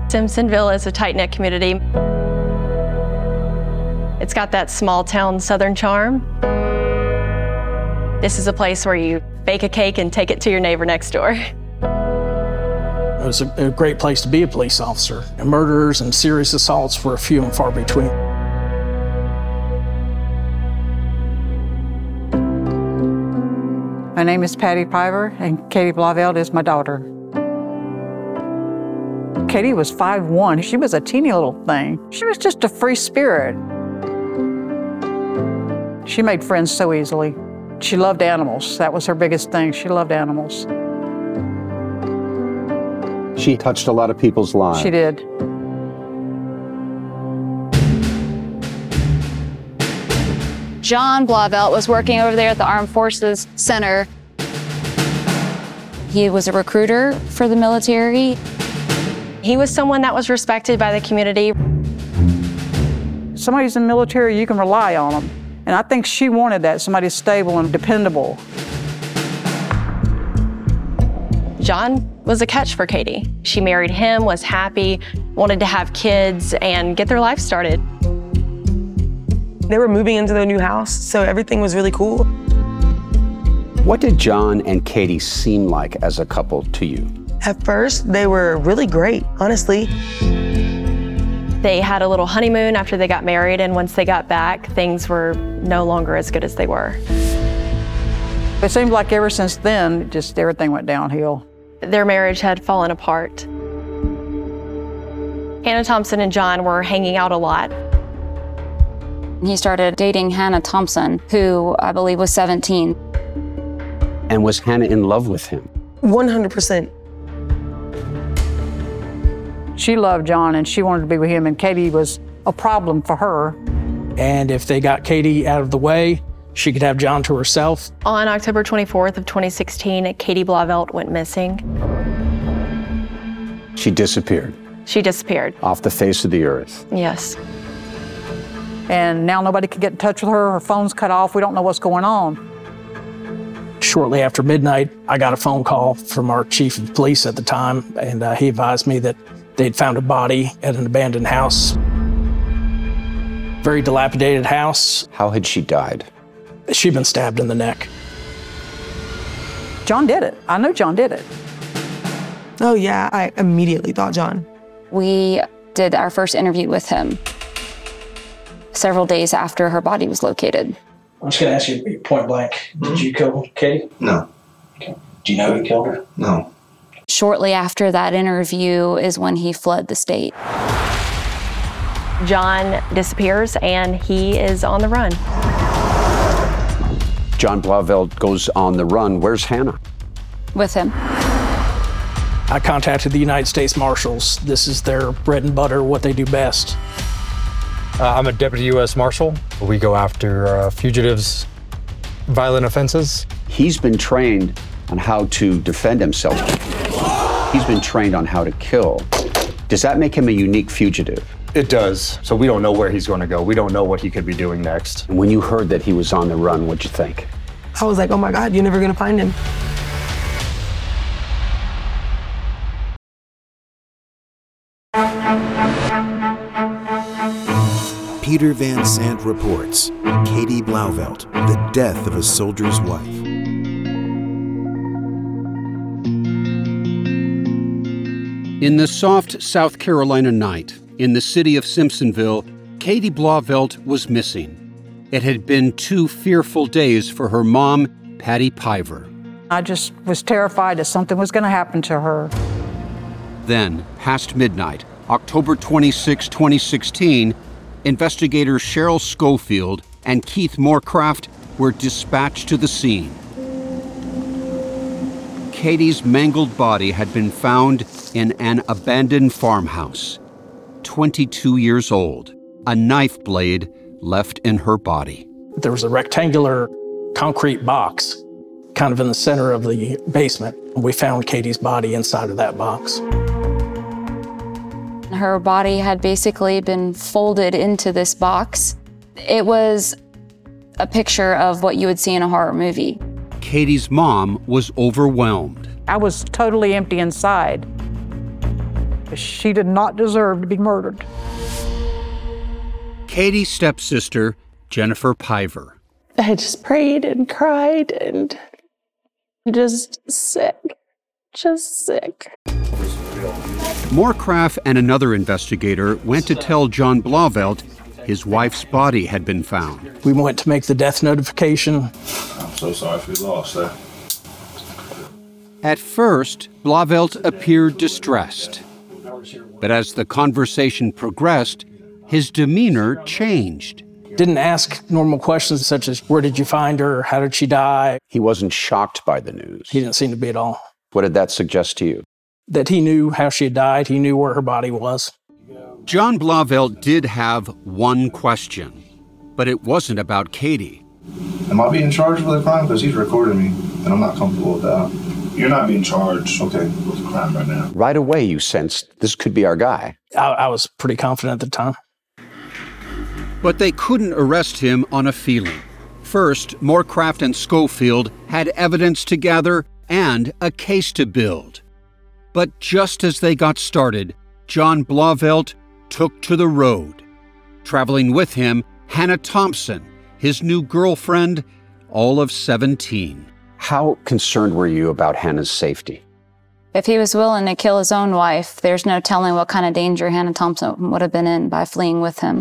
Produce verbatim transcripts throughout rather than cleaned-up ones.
Simpsonville is a tight-knit community. It's got that small-town Southern charm. This is a place where you bake a cake and take it to your neighbor next door. It was a, a great place to be a police officer. And murders and serious assaults were few and far between. My name is Patty Piver, and Katie Blauvelt is my daughter. Katie was five one. She was a teeny little thing. She was just a free spirit. She made friends so easily. She loved animals. That was her biggest thing. She loved animals. She touched a lot of people's lives. She did. John Blauvelt was working over there at the Armed Forces Center. He was a recruiter for the military. He was someone that was respected by the community. Somebody's in the military, you can rely on them. And I think she wanted that, somebody stable and dependable. John was a catch for Katie. She married him, was happy, wanted to have kids and get their life started. They were moving into their new house, so everything was really cool. What did John and Katie seem like as a couple to you? At first, they were really great, honestly. They had a little honeymoon after they got married, and once they got back, things were no longer as good as they were. It seemed like ever since then, just everything went downhill. Their marriage had fallen apart. Hannah Thompson and John were hanging out a lot. He started dating Hannah Thompson, who I believe was seventeen. And was Hannah in love with him? one hundred percent. She loved John and she wanted to be with him, and Katie was a problem for her. And if they got Katie out of the way, she could have John to herself. On October twenty-fourth of twenty sixteen, Katie Blauvelt went missing. She disappeared. She disappeared. Off the face of the earth. Yes. And now nobody can get in touch with her. Her phone's cut off. We don't know what's going on. Shortly after midnight, I got a phone call from our chief of police at the time, and uh, he advised me that they'd found a body at an abandoned house. Very dilapidated house. How had she died? She'd been stabbed in the neck. John did it. I know John did it. Oh yeah, I immediately thought John. We did our first interview with him several days after her body was located. I'm just gonna ask you point blank, mm-hmm. Did you kill Katie? No. Okay. Do you know who killed her? No. Shortly after that interview is when he fled the state. John disappears and he is on the run. John Blauvelt goes on the run. Where's Hannah? With him. I contacted the United States Marshals. This is their bread and butter, what they do best. Uh, I'm a deputy U S Marshal. We go after uh, fugitives, violent offenses. He's been trained on how to defend himself. He's been trained on how to kill. Does that make him a unique fugitive? It does. So we don't know where he's going to go. We don't know what he could be doing next. And when you heard that he was on the run, what'd you think? I was like, oh my God, you're never gonna find him. Peter Van Sant reports Katie Blauvelt, the death of a soldier's wife. In the soft South Carolina night, in the city of Simpsonville, Katie Blauvelt was missing. It had been two fearful days for her mom, Patty Piver. I just was terrified that something was going to happen to her. Then, past midnight, October twenty-sixth, twenty sixteen, investigators Cheryl Schofield and Keith Moorcraft were dispatched to the scene. Katie's mangled body had been found in an abandoned farmhouse. twenty-two years old, a knife blade left in her body. There was a rectangular concrete box kind of in the center of the basement. We found Katie's body inside of that box. Her body had basically been folded into this box. It was a picture of what you would see in a horror movie. Katie's mom was overwhelmed. I was totally empty inside. She did not deserve to be murdered. Katie's stepsister, Jennifer Piver. I just prayed and cried and just sick, just sick. Moorcraft and another investigator went to tell John Blauvelt his wife's body had been found. We went to make the death notification. I'm so sorry for your loss, sir. At first, Blauvelt appeared distressed. But as the conversation progressed, his demeanor changed. Didn't ask normal questions such as, where did you find her? How did she die? He wasn't shocked by the news. He didn't seem to be at all. What did that suggest to you? That he knew how she had died. He knew where her body was. John Blauvelt did have one question, but it wasn't about Katie. Am I being charged with a crime? Because he's recording me, and I'm not comfortable with that. You're not being charged, okay, with a crime right now. Right away, you sensed this could be our guy. I, I was pretty confident at the time. But they couldn't arrest him on a feeling. First, Moorcraft and Schofield had evidence to gather and a case to build. But just as they got started, John Blauvelt took to the road. Traveling with him, Hannah Thompson, his new girlfriend, all of seventeen. How concerned were you about Hannah's safety? If he was willing to kill his own wife, there's no telling what kind of danger Hannah Thompson would have been in by fleeing with him.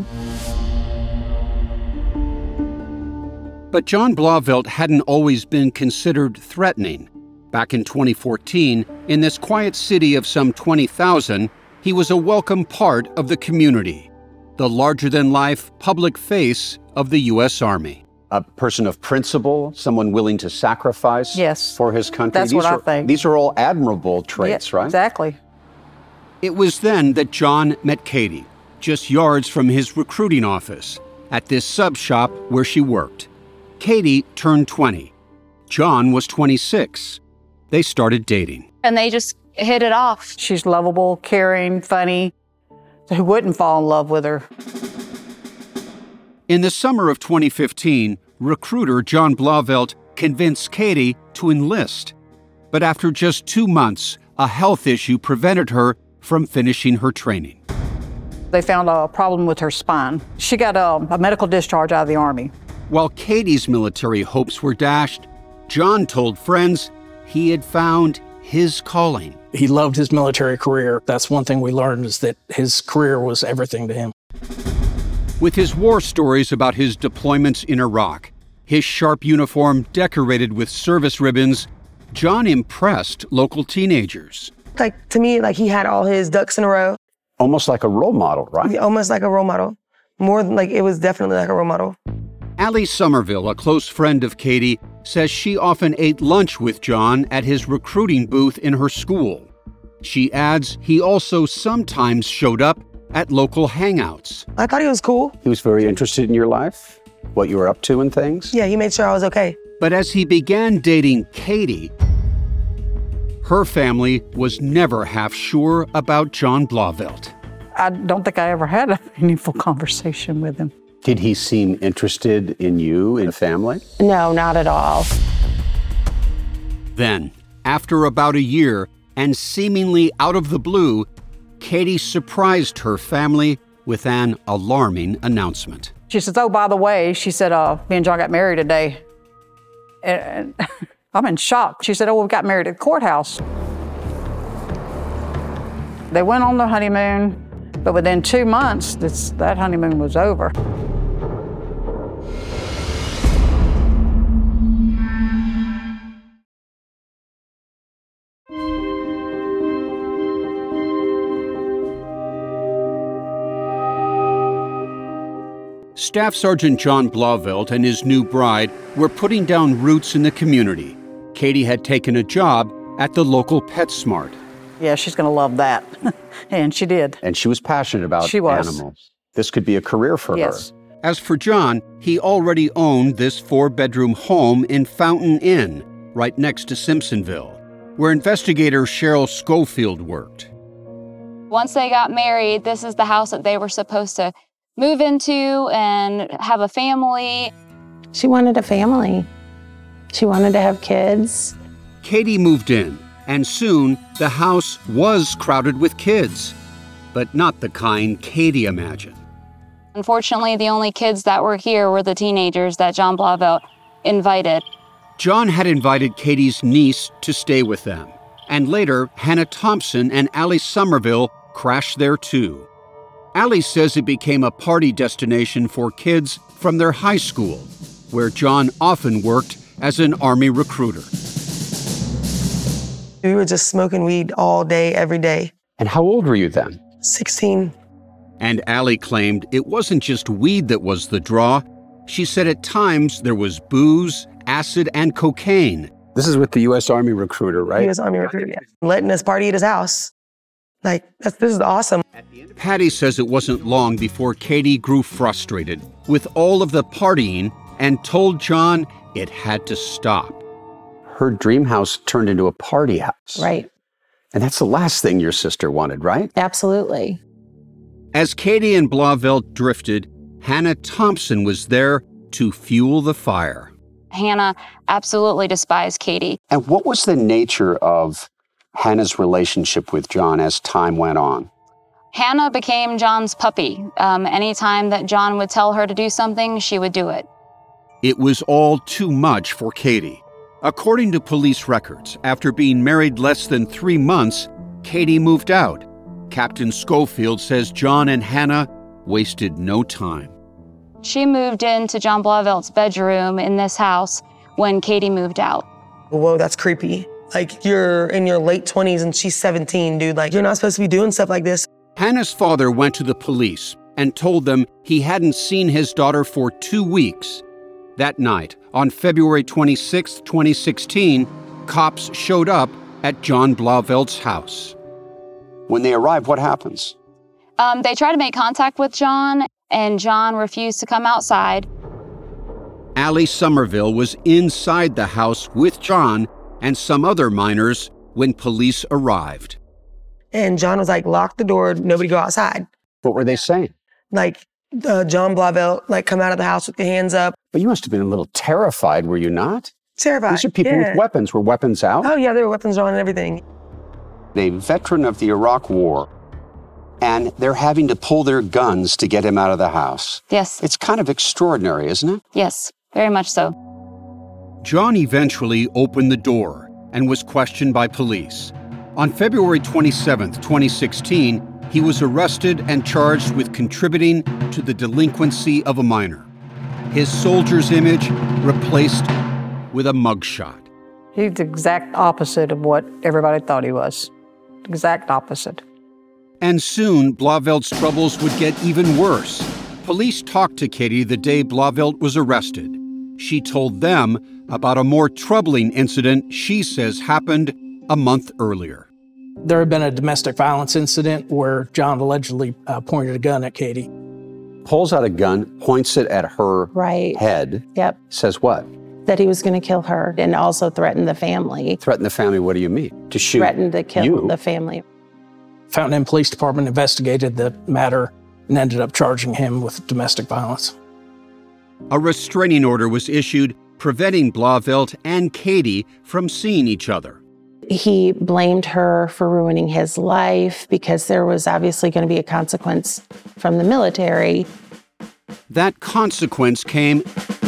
But John Blauvelt hadn't always been considered threatening. Back in twenty fourteen, in this quiet city of some twenty thousand, he was a welcome part of the community, the larger-than-life public face of the U S Army. A person of principle, someone willing to sacrifice Yes. for his country. That's these what I are, think. These are all admirable traits, Yeah, right? Exactly. It was then that John met Katie, just yards from his recruiting office, at this sub shop where she worked. Katie turned twenty. John was twenty-six. They started dating. And they just hit it off. She's lovable, caring, funny. Who wouldn't fall in love with her? In the summer of twenty fifteen, recruiter John Blauvelt convinced Katie to enlist. But after just two months, a health issue prevented her from finishing her training. They found a problem with her spine. She got a, a medical discharge out of the Army. While Katie's military hopes were dashed, John told friends he had found his calling. He loved his military career. That's one thing we learned, is that his career was everything to him. With his war stories about his deployments in Iraq, his sharp uniform decorated with service ribbons, John impressed local teenagers. Like, to me, like, he had all his ducks in a row. Almost like a role model, right? Almost like a role model. More than, like, it was definitely like a role model. Allie Somerville, a close friend of Katie, says she often ate lunch with John at his recruiting booth in her school. She adds he also sometimes showed up at local hangouts. I thought he was cool. He was very interested in your life, what you were up to and things? Yeah, he made sure I was okay. But as he began dating Katie, her family was never half sure about John Blauvelt. I don't think I ever had a meaningful conversation with him. Did he seem interested in you, in the family? No, not at all. Then, after about a year, and seemingly out of the blue, Katie surprised her family with an alarming announcement. She says, oh, by the way, she said, uh, me and John got married today. And, and I'm in shock. She said, oh, we got married at the courthouse. They went on their honeymoon, but within two months, this, that honeymoon was over. Staff Sergeant John Blauvelt and his new bride were putting down roots in the community. Katie had taken a job at the local PetSmart. Yeah, she's going to love that. And she did. And she was passionate about she was. animals. This could be a career for yes. her. As for John, he already owned this four-bedroom home in Fountain Inn, right next to Simpsonville, where investigator Cheryl Schofield worked. Once they got married, this is the house that they were supposed to move into and have a family. She wanted a family. She wanted to have kids. Katie moved in, And soon, the house was crowded with kids, but not the kind Katie imagined. Unfortunately, the only kids that were here were the teenagers that John Blauvelt invited. John had invited Katie's niece to stay with them, and later, Hannah Thompson and Allie Somerville crashed there too. Allie says it became a party destination for kids from their high school, where John often worked as an Army recruiter. We were just smoking weed all day, every day. And how old were you then? sixteen. And Allie claimed it wasn't just weed that was the draw. She said at times there was booze, acid, and cocaine. This is with the U S Army recruiter, right? He was Army recruiter, yeah. Letting us party at his house. Like, that's, this is awesome. Patty says it wasn't long before Katie grew frustrated with all of the partying and told John it had to stop. Her dream house turned into a party house. Right. And that's the last thing your sister wanted, right? Absolutely. As Katie and Blauvelt drifted, Hannah Thompson was there to fuel the fire. Hannah absolutely despised Katie. And what was the nature of Hannah's relationship with John as time went on? Hannah became John's puppy. Um, anytime that John would tell her to do something, she would do it. It was all too much for Katie. According to police records, after being married less than three months, Katie moved out. Captain Schofield says John and Hannah wasted no time. She moved into John Blauvelt's bedroom in this house when Katie moved out. Whoa, that's creepy. Like, you're in your late twenties and she's seventeen, dude. Like, you're not supposed to be doing stuff like this. Hannah's father went to the police and told them he hadn't seen his daughter for two weeks. That night, on February twenty-sixth, twenty sixteen, cops showed up at John Blauvelt's house. When they arrived, what happens? Um, they tried to make contact with John, and John refused to come outside. Allie Somerville was inside the house with John and some other minors when police arrived. And John was like, lock the door, nobody go outside. What were they saying? Like, uh, John Blauvelt, like, come out of the house with your hands up. But you must have been a little terrified, were you not? Terrified. These are people yeah. with weapons. Were weapons out? Oh, yeah, there were weapons drawn and everything. A veteran of the Iraq War, and they're having to pull their guns to get him out of the house. Yes. It's kind of extraordinary, isn't it? Yes, very much so. John eventually opened the door and was questioned by police. On February twenty-seventh, twenty sixteen, he was arrested and charged with contributing to the delinquency of a minor. His soldier's image replaced with a mugshot. He's the exact opposite of what everybody thought he was. Exact opposite. And soon, Blauvelt's troubles would get even worse. Police talked to Katie the day Blauvelt was arrested. She told them about a more troubling incident she says happened a month earlier. There had been a domestic violence incident where John allegedly uh, pointed a gun at Katie. Pulls out a gun, points it at her Right. head. Yep. Says what? That he was going to kill her and also threaten the family. Threaten the family, what do you mean? To shoot Threatened to kill you? the family. Fountain Inn Police Department investigated the matter and ended up charging him with domestic violence. A restraining order was issued preventing Blauvelt and Katie from seeing each other. He blamed her for ruining his life because there was obviously going to be a consequence from the military. That consequence came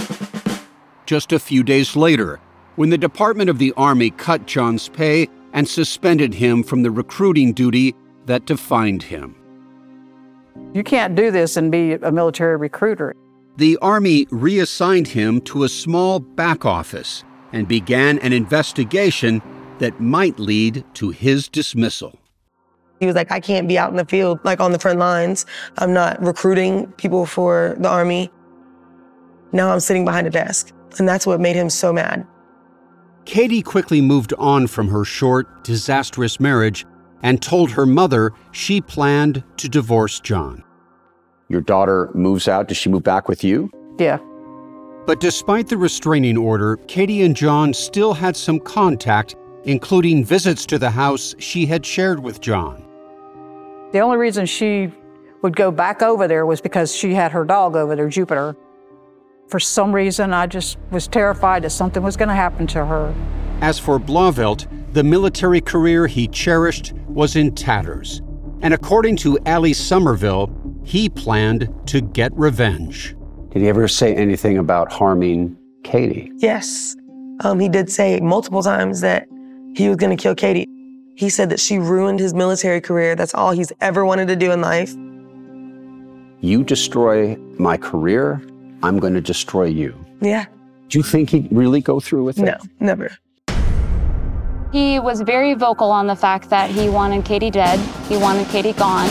just a few days later, when the Department of the Army cut John's pay and suspended him from the recruiting duty that defined him. You can't do this and be a military recruiter. The Army reassigned him to a small back office and began an investigation that might lead to his dismissal. He was like, I can't be out in the field, like on the front lines. I'm not recruiting people for the Army. Now I'm sitting behind a desk. And that's what made him so mad. Katie quickly moved on from her short, disastrous marriage and told her mother she planned to divorce John. Your daughter moves out. Does she move back with you? Yeah. But despite the restraining order, Katie and John still had some contact, including visits to the house she had shared with John. The only reason she would go back over there was because she had her dog over there, Jupiter. For some reason, I just was terrified that something was going to happen to her. As for Blauvelt, The military career he cherished was in tatters. And according to Allie Somerville, he planned to get revenge. Did he ever say anything about harming Katie? Yes. Um, he did say multiple times that he was going to kill Katie. He said that she ruined his military career. That's all he's ever wanted to do in life. You destroy my career, I'm going to destroy you. Yeah. Do you think he'd really go through with it? No, never. He was very vocal on the fact that he wanted Katie dead. He wanted Katie gone.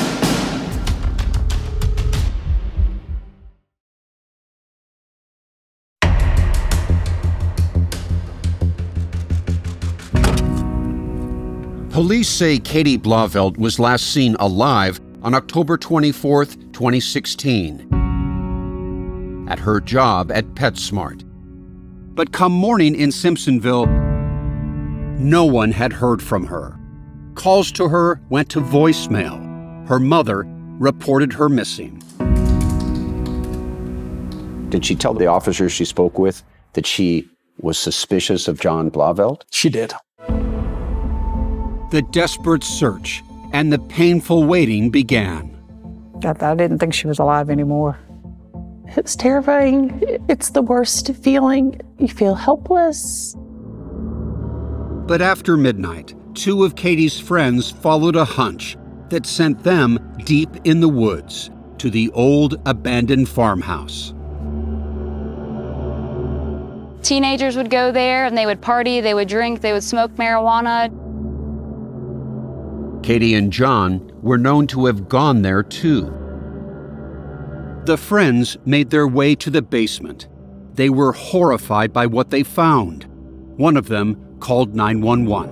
Police say Katie Blauvelt was last seen alive on October twenty-fourth, twenty sixteen, at her job at PetSmart. But come morning in Simpsonville, no one had heard from her. Calls to her went to voicemail. Her mother reported her missing. Did she tell the officers she spoke with that she was suspicious of John Blauvelt? She did. The desperate search and the painful waiting began. I, I didn't think she was alive anymore. It's terrifying. It's the worst feeling. You feel helpless. But after midnight, two of Katie's friends followed a hunch that sent them deep in the woods to the old abandoned farmhouse. Teenagers would go there and they would party, they would drink, they would smoke marijuana. Katie and John were known to have gone there too. The friends made their way to the basement. They were horrified by what they found. One of them called nine one one.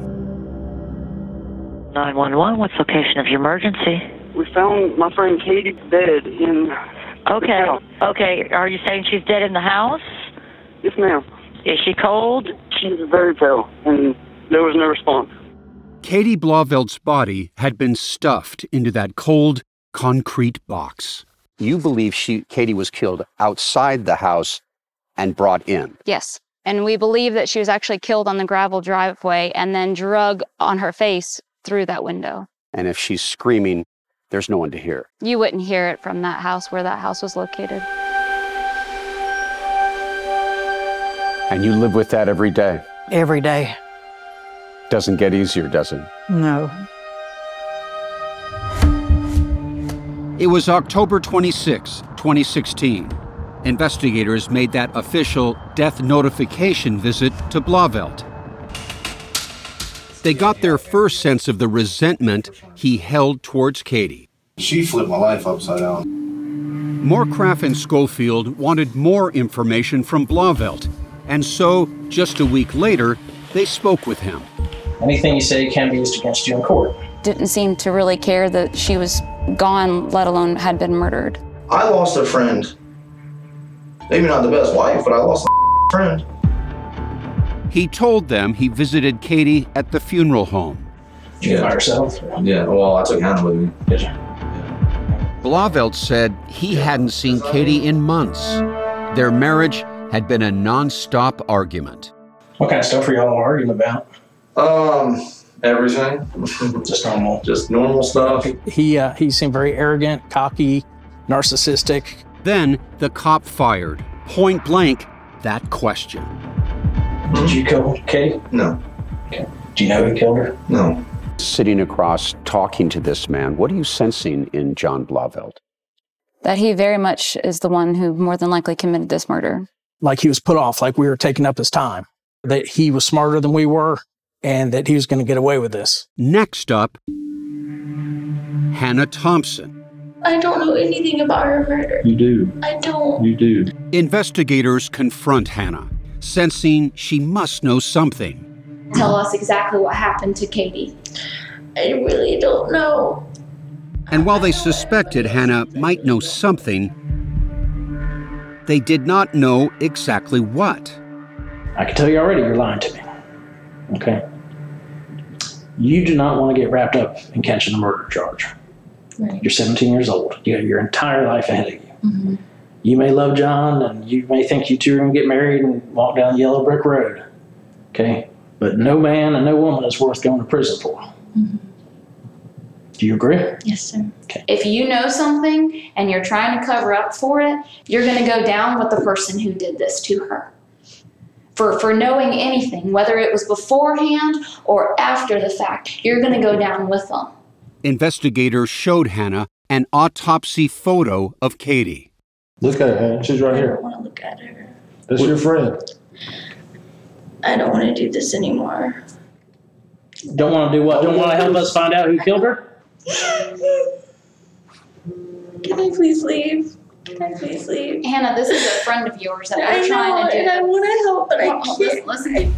nine one one, what's the location of your emergency? We found my friend Katie dead in Okay, the house. okay. Are you saying she's dead in the house? Yes, ma'am. Is she cold? She was very pale, and there was no response. Katie Blauvelt's body had been stuffed into that cold, concrete box. You believe she, Katie was killed outside the house and brought in? Yes. And we believe that she was actually killed on the gravel driveway and then drug on her face through that window. And if she's screaming, there's no one to hear. You wouldn't hear it from that house where that house was located. And you live with that every day? Every day. Doesn't get easier, does it? No. It was October twenty-sixth, twenty sixteen. Investigators made that official death notification visit to Blauvelt. They got their first sense of the resentment he held towards Katie. She flipped my life upside down. Moorcraft and Schofield wanted more information from Blauvelt, and so, just a week later, they spoke with him. Anything you say can be used against you in court. Didn't seem to really care that she was gone, let alone had been murdered. I lost a friend. Maybe not the best wife, but I lost a friend. He told them he visited Katie at the funeral home. Did you by yourself? Yeah, well, I took Hannah with me. Did you? Blauvelt said he hadn't seen Katie in months. Their marriage had been a non-stop argument. What kind of stuff were y'all arguing about? Um, everything. Just normal. Just normal stuff. He uh, he seemed very arrogant, cocky, narcissistic. Then the cop fired, point blank, that question. Did you kill Katie? No. Okay. Do you know who killed her? No. Sitting across, talking to this man, what are you sensing in John Blauvelt? That he very much is the one who more than likely committed this murder. Like he was put off, like we were taking up his time. That he was smarter than we were, and that he was going to get away with this. Next up, Hannah Thompson. I don't know anything about her murder. You do. I don't. You do. Investigators confront Hannah, sensing she must know something. Tell us exactly what happened to Katie. I really don't know. And while they suspected Hannah might know something, they did not know exactly what. I can tell you already you're lying to me. Okay? You do not want to get wrapped up in catching a murder charge. Right. You're seventeen years old. You have your entire life ahead of you. Mm-hmm. You may love John, and you may think you two are going to get married and walk down the yellow brick road. Okay? But no man and no woman is worth going to prison for. Mm-hmm. Do you agree? Yes, sir. If you know something and you're trying to cover up for it, you're going to go down with the person who did this to her. For, for knowing anything, whether it was beforehand or after the fact, you're going to go down with them. Investigators showed Hannah an autopsy photo of Katie. Look at her, Hannah. She's right I here. don't want to look at her. That's your friend. I don't want to do this anymore. Don't want to do what? Don't want to help us find out who killed her? Can I please leave? Can I please leave? Hannah, this is a friend of yours that I we're trying know, to do. and I want to help, but I Well, can't. listen, listen.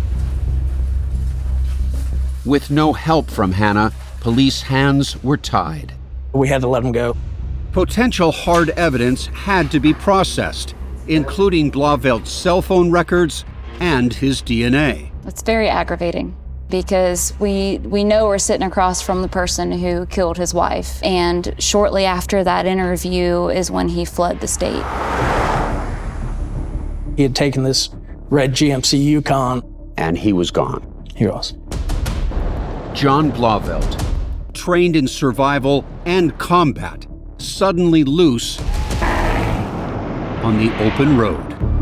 With no help from Hannah, police hands were tied. We had to let him go. Potential hard evidence had to be processed, including Blauvelt's cell phone records and his D N A. It's very aggravating because we we know we're sitting across from the person who killed his wife, and shortly after that interview is when he fled the state. He had taken this red G M C Yukon. And he was gone. He was. John Blauvelt, trained in survival and combat, suddenly loose on the open road.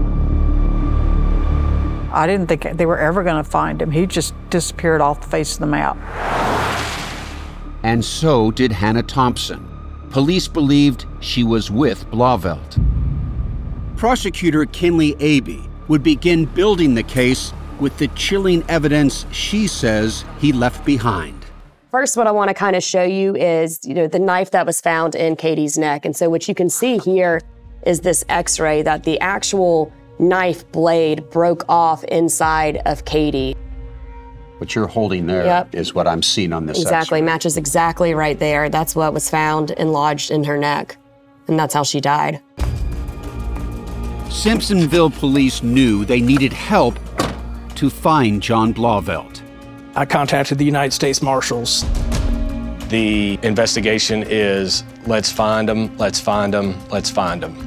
I didn't think they were ever going to find him. He just disappeared off the face of the map. And so did Hannah Thompson. Police believed she was with Blauvelt. Prosecutor Kinley Abbey would begin building the case with the chilling evidence she says he left behind. First, what I want to kind of show you is, you know, the knife that was found in Katie's neck. And so what you can see here is this x-ray that the actual knife blade broke off inside of Katie. What you're holding there Yep. is what I'm seeing on this Exactly, X-ray. matches exactly right there. That's what was found and lodged in her neck. And that's how she died. Simpsonville police knew they needed help to find John Blauvelt. I contacted the United States Marshals. The investigation is let's find him, let's find him, let's find him.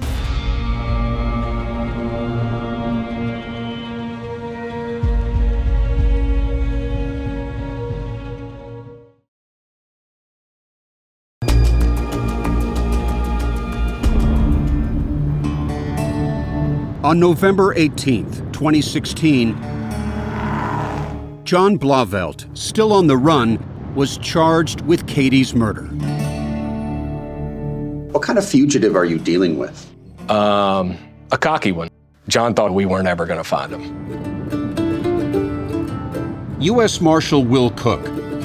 On November eighteenth, twenty sixteen, John Blauvelt, still on the run, was charged with Katie's murder. What kind of fugitive are you dealing with? Um, a cocky one. John thought we weren't ever going to find him. U S Marshal Will Cook,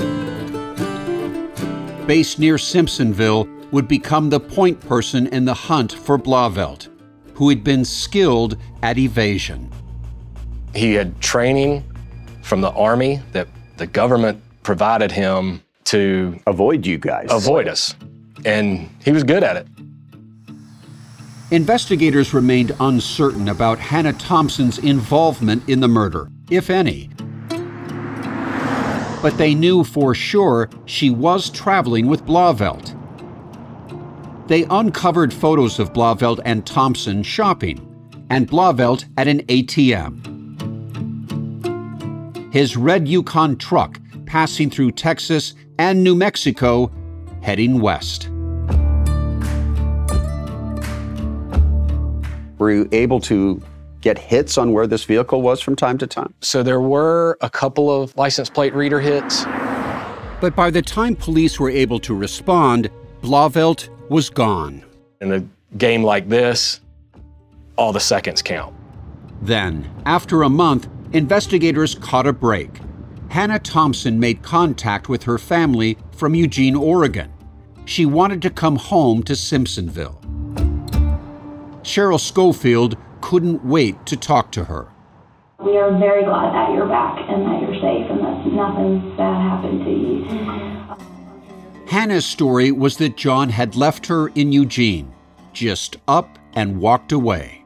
based near Simpsonville, would become the point person in the hunt for Blauvelt, who had been skilled at evasion. He had training from the Army that the government provided him to avoid you guys. Avoid us. And he was good at it. Investigators remained uncertain about Hannah Thompson's involvement in the murder, if any. But they knew for sure she was traveling with Blauvelt. They uncovered photos of Blauvelt and Thompson shopping, and Blauvelt at an A T M. His red Yukon truck passing through Texas and New Mexico, heading west. Were you able to get hits on where this vehicle was from time to time? So there were a couple of license plate reader hits. But by the time police were able to respond, Blauvelt was gone. In a game like this, all the seconds count. Then, after a month, investigators caught a break. Hannah Thompson made contact with her family from Eugene, Oregon. She wanted to come home to Simpsonville. Cheryl Schofield couldn't wait to talk to her. We are very glad that you're back and that you're safe and that nothing bad happened to you. Hannah's story was that John had left her in Eugene, just up and walked away.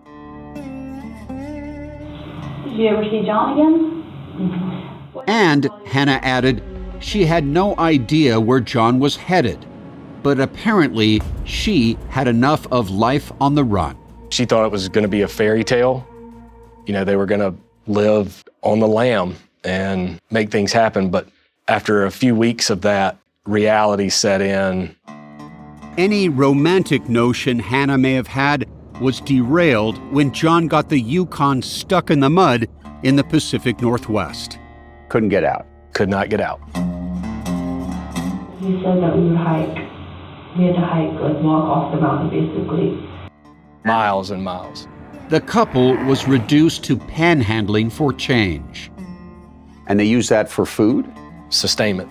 Did you ever see John again? And, Hannah added, she had no idea where John was headed, but apparently she had enough of life on the run. She thought it was going to be a fairy tale. You know, they were going to live on the lam and make things happen. But after a few weeks of that, reality set in. Any romantic notion Hannah may have had was derailed when John got the Yukon stuck in the mud in the Pacific Northwest. Couldn't get out. Could not get out. He said that we would hike. We had to hike, like walk off the mountain, basically. Miles and miles. The couple was reduced to panhandling for change. And they use that for food? Sustainment.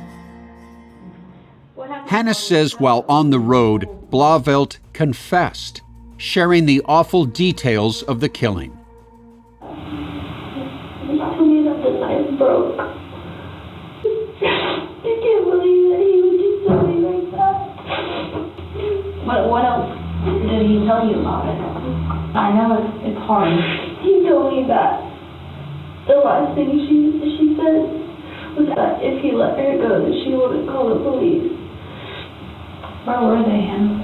Hannah says while on the road, Blauvelt confessed, sharing the awful details of the killing. He told me that the knife broke. I can't believe that he would just tell me like that. What, what else did he tell you about it? I know it's, it's hard. He told me that the last thing she, she said was that if he let her go, that she wouldn't call the police. Where were they, Hannah?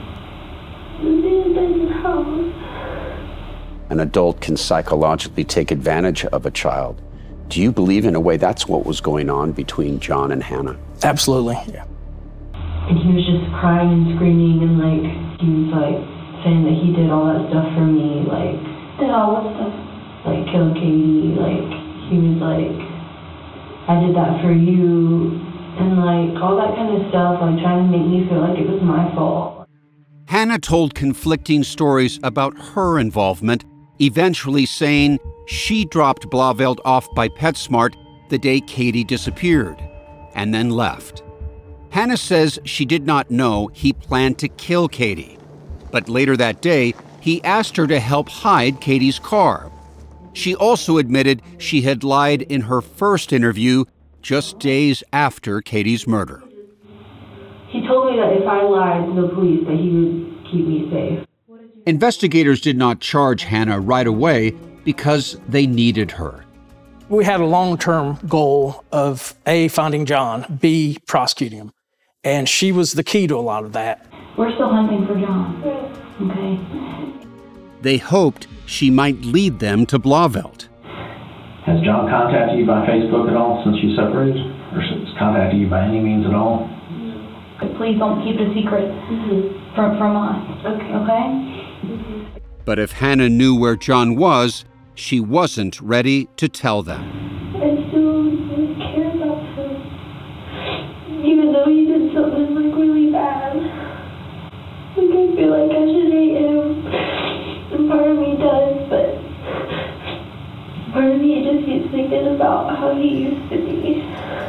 They in the house. An adult can psychologically take advantage of a child. Do you believe in a way that's what was going on between John and Hannah? Absolutely, yeah. And he was just crying and screaming and like, he was like saying that he did all that stuff for me, like, did all that stuff? Like killed Katie, like, he was like, I did that for you, and like all that kind of stuff, like trying to make me feel like it was my fault. Hannah told conflicting stories about her involvement, eventually saying she dropped Blauvelt off by PetSmart the day Katie disappeared, and then left. Hannah says she did not know he planned to kill Katie, but later that day, he asked her to help hide Katie's car. She also admitted she had lied in her first interview just days after Katie's murder. He told me that if I lied to the police, that he would keep me safe. Investigators did not charge Hannah right away because they needed her. We had a long-term goal of A, finding John, B, prosecuting him. And she was the key to a lot of that. We're still hunting for John, okay? They hoped she might lead them to Blauvelt. Has John contacted you by Facebook at all since you separated? Or has contacted you by any means at all? Please don't keep it a secret mm-hmm. from, from us, okay? okay? Mm-hmm. But if Hannah knew where John was, she wasn't ready to tell them. I still really care about him. Even though he did something like really bad. Like I feel like I should hate him. And part of me does, but part of me just keeps thinking about how he used to be.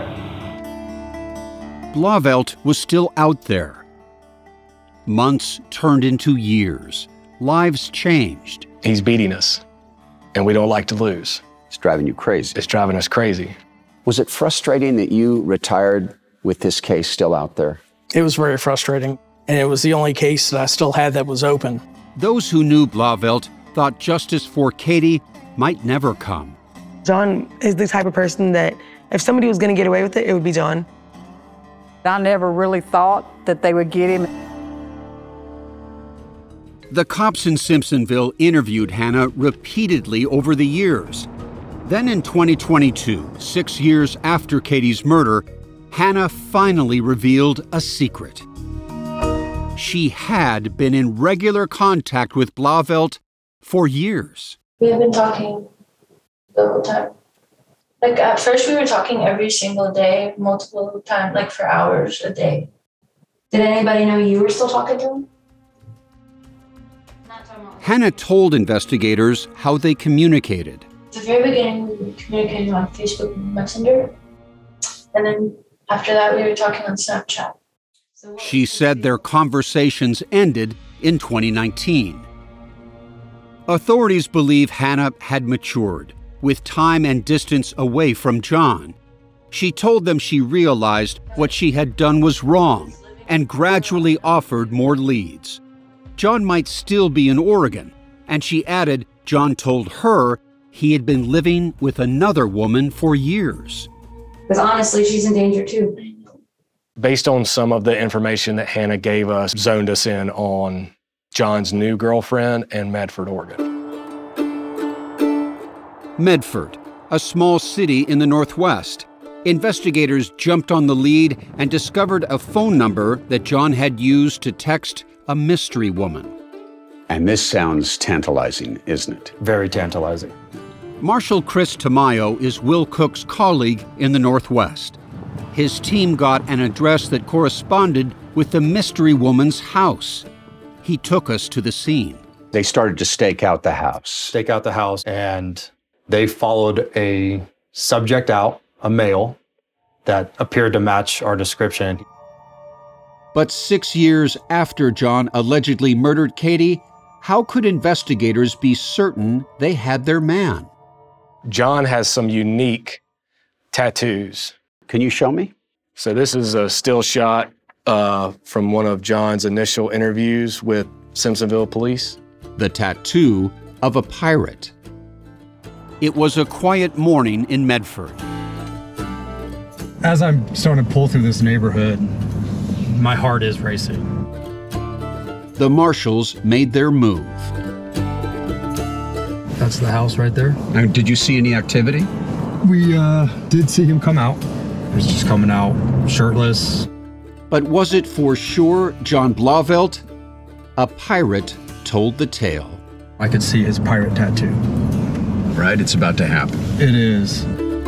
Blauvelt was still out there. Months turned into years. Lives changed. He's beating us, and we don't like to lose. It's driving you crazy. It's driving us crazy. Was it frustrating that you retired with this case still out there? It was very frustrating, and it was the only case that I still had that was open. Those who knew Blauvelt thought justice for Katie might never come. John is the type of person that if somebody was going to get away with it, it would be John. I never really thought that they would get him. The cops in Simpsonville interviewed Hannah repeatedly over the years. Then in twenty twenty-two, six years after Katie's murder, Hannah finally revealed a secret. She had been in regular contact with Blauvelt for years. We have been talking the whole time. Like at first we were talking every single day, multiple times, like for hours a day. Did anybody know you were still talking to him? Hannah told investigators how they communicated. At the very beginning, we were communicating on Facebook Messenger. And then after that, we were talking on Snapchat. She said their conversations ended in twenty nineteen. Authorities believe Hannah had matured, with time and distance away from John. She told them she realized what she had done was wrong and gradually offered more leads. John might still be in Oregon, and she added John told her he had been living with another woman for years. Because honestly, she's in danger too. Based on some of the information that Hannah gave us, zoned us in on John's new girlfriend in Medford, Oregon. Medford, a small city in the Northwest. Investigators jumped on the lead and discovered a phone number that John had used to text a mystery woman. And this sounds tantalizing, isn't it? Very tantalizing. Marshal Chris Tamayo is Will Cook's colleague in the Northwest. His team got an address that corresponded with the mystery woman's house. He took us to the scene. They started to stake out the house. Stake out the house, and they followed a subject out, a male, that appeared to match our description. But six years after John allegedly murdered Katie, how could investigators be certain they had their man? John has some unique tattoos. Can you show me? So this is a still shot uh, from one of John's initial interviews with Simpsonville police. The tattoo of a pirate. It was a quiet morning in Medford. As I'm starting to pull through this neighborhood, my heart is racing. The marshals made their move. That's the house right there. Now, did you see any activity? We uh, did see him come out. He was just coming out shirtless. But was it for sure John Blauvelt? A pirate told the tale. I could see his pirate tattoo. Right, it's about to happen. It is.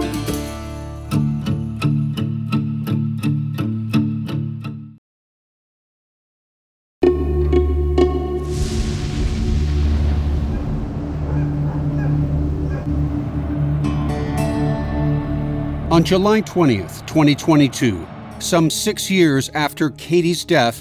On July twentieth, twenty twenty-two, some six years after Katie's death,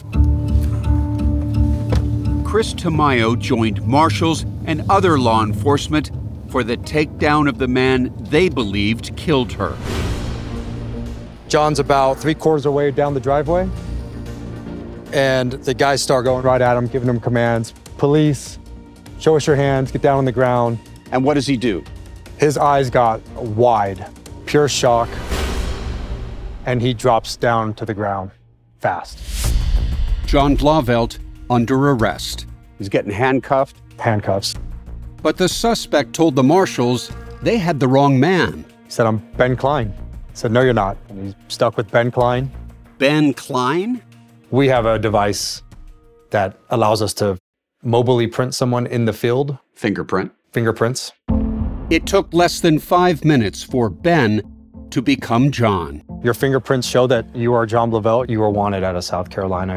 Chris Tamayo joined marshals and other law enforcement for the takedown of the man they believed killed her. John's about three quarters of the way down the driveway, and the guys start going right at him, giving him commands. Police, show us your hands, get down on the ground. And what does he do? His eyes got wide, pure shock, and he drops down to the ground fast. John Blauvelt under arrest. He's getting handcuffed? Handcuffs. But the suspect told the marshals they had the wrong man. He said, I'm Ben Klein. I said, no, you're not. And he's stuck with Ben Klein. Ben Klein? We have a device that allows us to mobily print someone in the field. Fingerprint? Fingerprints. It took less than five minutes for Ben to become John. Your fingerprints show that you are John Blauvelt. You are wanted out of South Carolina.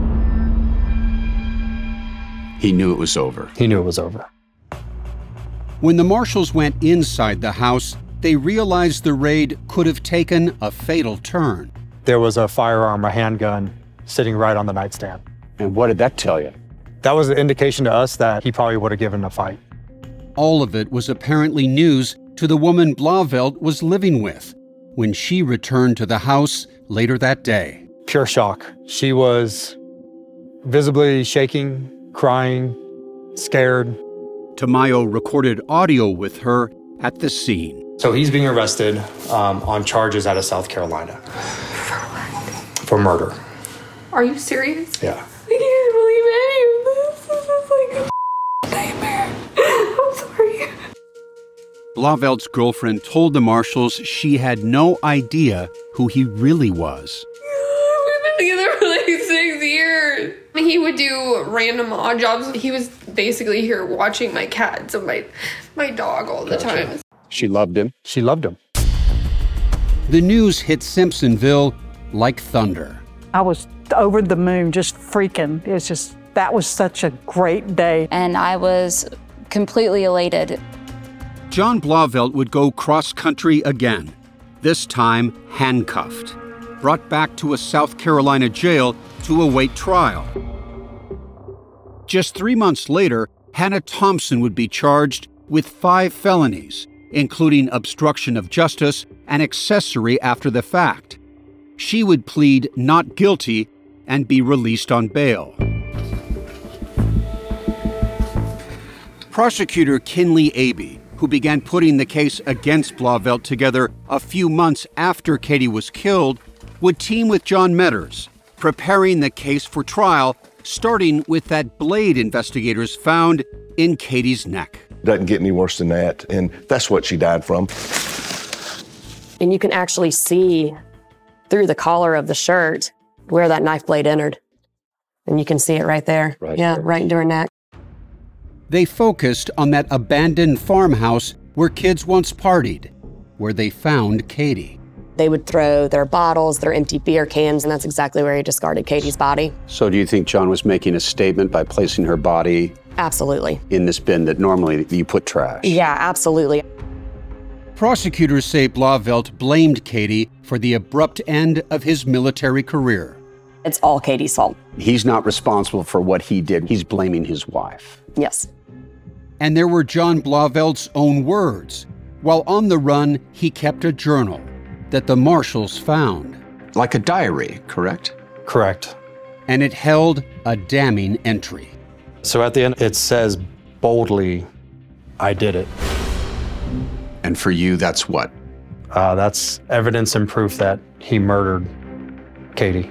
He knew it was over. He knew it was over. When the marshals went inside the house, they realized the raid could have taken a fatal turn. There was a firearm, a handgun, sitting right on the nightstand. And what did that tell you? That was an indication to us that he probably would have given a fight. All of it was apparently news to the woman Blauvelt was living with when she returned to the house later that day. Pure shock. She was visibly shaking, crying, scared. Tamayo recorded audio with her at the scene. So he's being arrested um, on charges out of South Carolina. For what? For murder. Are you serious? Yeah. I can't believe any of this. This is like a nightmare. I'm sorry. Blauvelt's girlfriend told the marshals she had no idea who he really was. We've been together for like six years. He would do random odd jobs. He was basically here watching my cats and my, my dog all the time. She loved him. She loved him. The news hit Simpsonville like thunder. I was over the moon, just freaking. It's just, that was such a great day. And I was completely elated. John Blauvelt would go cross-country again, this time handcuffed, brought back to a South Carolina jail to await trial. Just three months later, Hannah Thompson would be charged with five felonies, including obstruction of justice and accessory after the fact. She would plead not guilty and be released on bail. Prosecutor Kinley Abbey, who began putting the case against Blauvelt together a few months after Katie was killed, would team with John Metters, preparing the case for trial, starting with that blade investigators found in Katie's neck. Doesn't get any worse than that, and that's what she died from. And you can actually see through the collar of the shirt where that knife blade entered. And you can see it right there. Right yeah, there. right into her neck. They focused on that abandoned farmhouse where kids once partied, where they found Katie. They would throw their bottles, their empty beer cans, and that's exactly where he discarded Katie's body. So do you think John was making a statement by placing her body Absolutely. in this bin that normally you put trash? Yeah, absolutely. Prosecutors say Blauvelt blamed Katie for the abrupt end of his military career. It's all Katie's fault. He's not responsible for what he did. He's blaming his wife. Yes. And there were John Blauvelt's own words. While on the run, he kept a journal that the marshals found. Like a diary, correct? Correct. And it held a damning entry. So at the end, it says boldly, I did it. And for you, that's what? Uh, that's evidence and proof that he murdered Katie.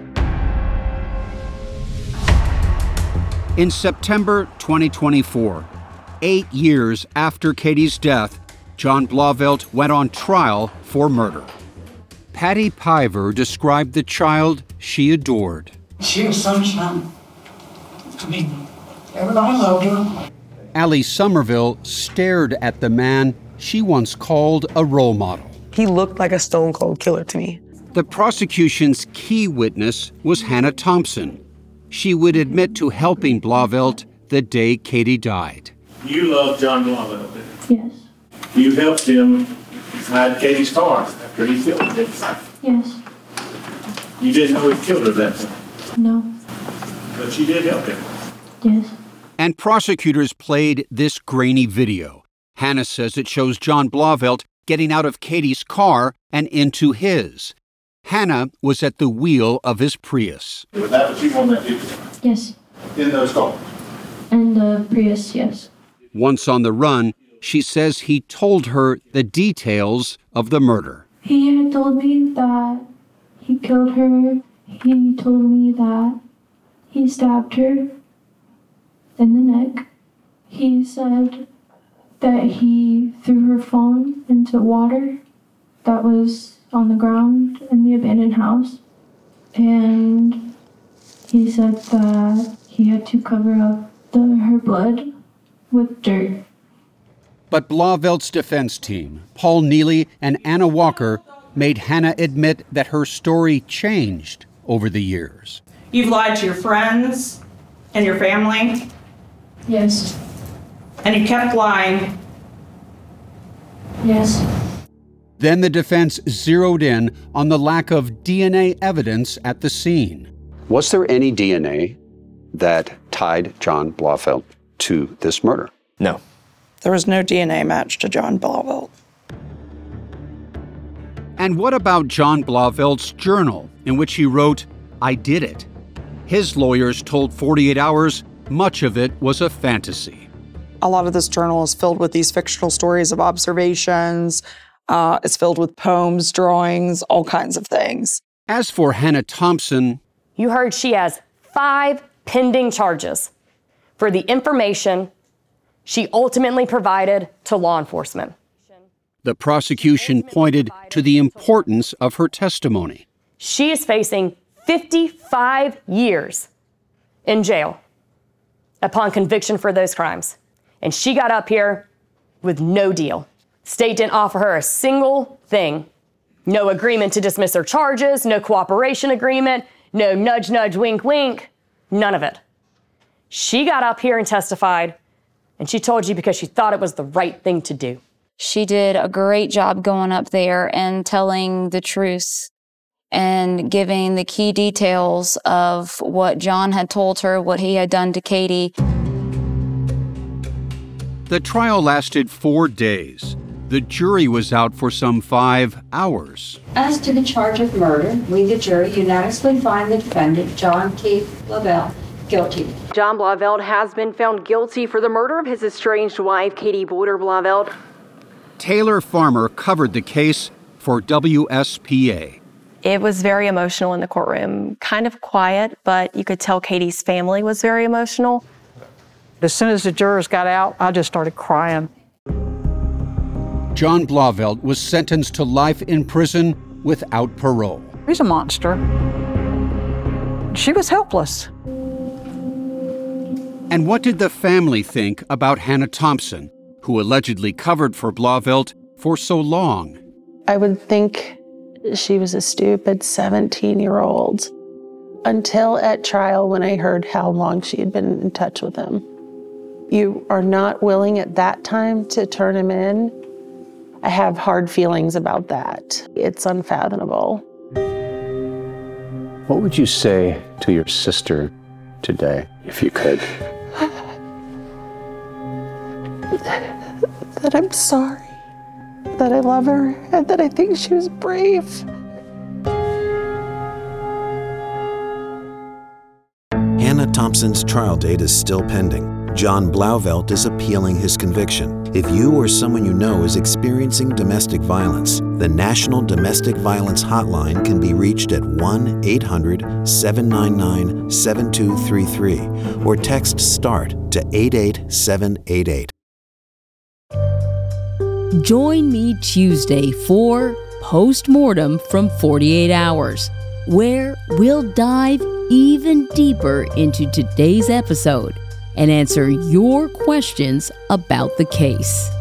In September twenty twenty-four, eight years after Katie's death, John Blauvelt went on trial for murder. Patty Piver described the child she adored. She was sunshine. I mean, everybody loved her. Allie Somerville stared at the man she once called a role model. He looked like a stone cold killer to me. The prosecution's key witness was Hannah Thompson. She would admit to helping Blauvelt the day Katie died. You love John Blauvelt, didn't you? Yes. You helped him hide Katie's car after he killed her, didn't you? Yes. You didn't know he killed her that time, No. but you did help him. Yes. And prosecutors played this grainy video. Hannah says it shows John Blauvelt getting out of Katie's car and into his. Hannah was at the wheel of his Prius. Was that what you wanted to do? Yes. In those cars? And the Prius, yes. Once on the run, she says he told her the details of the murder. He had told me that he killed her. He told me that he stabbed her in the neck. He said that he threw her phone into water that was on the ground in the abandoned house. And he said that he had to cover up the, her blood with dirt. But Blauvelt's defense team, Paul Neely and Anna Walker, made Hannah admit that her story changed over the years. You've lied to your friends and your family. Yes. And you kept lying. Yes. Then the defense zeroed in on the lack of D N A evidence at the scene. Was there any D N A that tied John Blauvelt to this murder? No. There was no D N A match to John Blauvelt. And what about John Blauvelt's journal, in which he wrote, I did it? His lawyers told forty-eight hours much of it was a fantasy. A lot of this journal is filled with these fictional stories of observations. Uh, it's filled with poems, drawings, all kinds of things. As for Hannah Thompson, you heard she has five pending charges for the information she ultimately provided to law enforcement. The prosecution pointed to the importance of her testimony. She is facing fifty-five years in jail upon conviction for those crimes. And she got up here with no deal. State didn't offer her a single thing. No agreement to dismiss her charges, no cooperation agreement, no nudge, nudge, wink, wink, none of it. She got up here and testified, and she told you because she thought it was the right thing to do. She did a great job going up there and telling the truth and giving the key details of what John had told her, what he had done to Katie. The trial lasted four days. The jury was out for some five hours. As to the charge of murder, we, the jury, unanimously find the defendant, John Keith Blauvelt, guilty. John Blauvelt has been found guilty for the murder of his estranged wife, Katie Boyder Blauvelt. Taylor Farmer covered the case for W S P A. It was very emotional in the courtroom, kind of quiet, but you could tell Katie's family was very emotional. As soon as the jurors got out, I just started crying. John Blauvelt was sentenced to life in prison without parole. He's a monster. She was helpless. And what did the family think about Hannah Thompson, who allegedly covered for Blauvelt for so long? I would think she was a stupid seventeen-year-old until at trial when I heard how long she had been in touch with him. You are not willing at that time to turn him in. I have hard feelings about that. It's unfathomable. What would you say to your sister today, if you could? That I'm sorry, that I love her, and that I think she was brave. Hannah Thompson's trial date is still pending. John Blauvelt is appealing his conviction. If you or someone you know is experiencing domestic violence, the National Domestic Violence Hotline can be reached at one eight hundred, seven nine nine, seven two three three or text START to eight eight seven eight eight. Join me Tuesday for Postmortem from forty-eight hours, where we'll dive even deeper into today's episode and answer your questions about the case.